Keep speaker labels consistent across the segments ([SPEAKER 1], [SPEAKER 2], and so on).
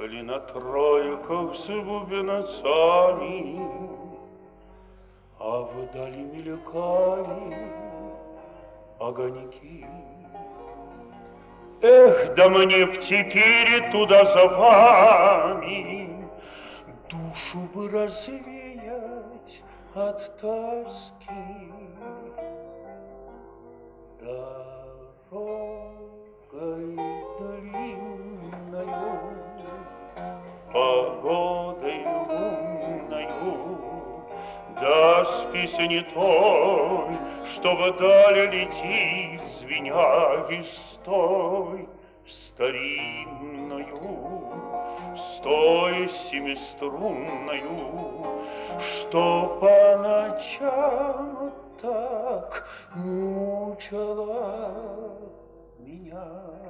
[SPEAKER 1] Ехали на тройках с бубенцами, а вдали мелькали огоньки. Эх, да мне б теперь туда за вами душу бы развеять от тоски. Дорогой длинною, погодой лунною, да с песни той, что вдаль летит, звеня вестой старинною, с той семиструнною, что по ночам так мучила меня.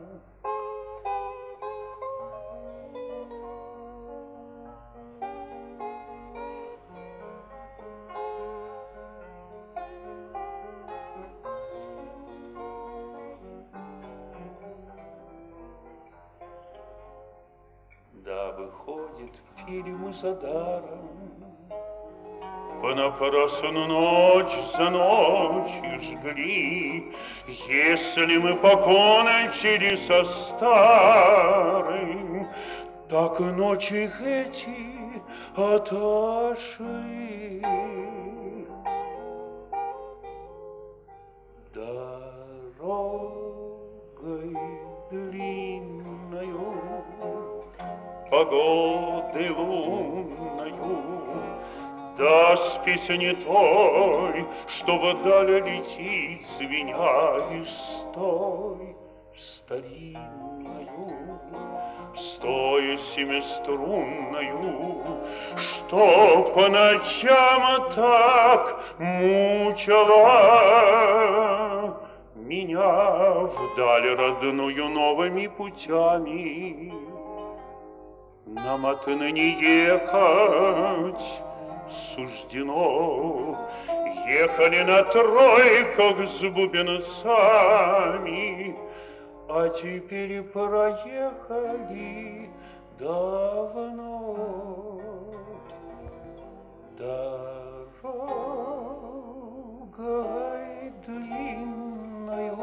[SPEAKER 1] Да, выходит, пили мы за даром, понапрасну ночь за ночью жгли. Если мы покончили со старым, так и ночи эти отошли. Дорогой длинною, погодой лунною, да с песни той, что вдаль летит, звеня вестой старинною, с той семиструнною, что по ночам так мучила меня вдаль родную новыми путями. Нам отныне ехать суждено. Ехали на тройках с бубенцами, а теперь проехали давно. Дорогой длинною,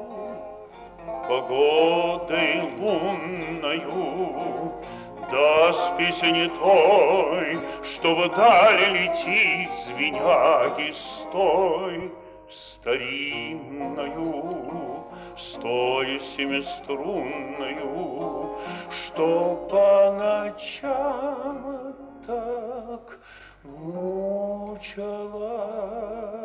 [SPEAKER 1] погодой лунною, да с песни той, что вдаль летит, звеня вестой старинною, с той семиструнною, что по ночам так мучила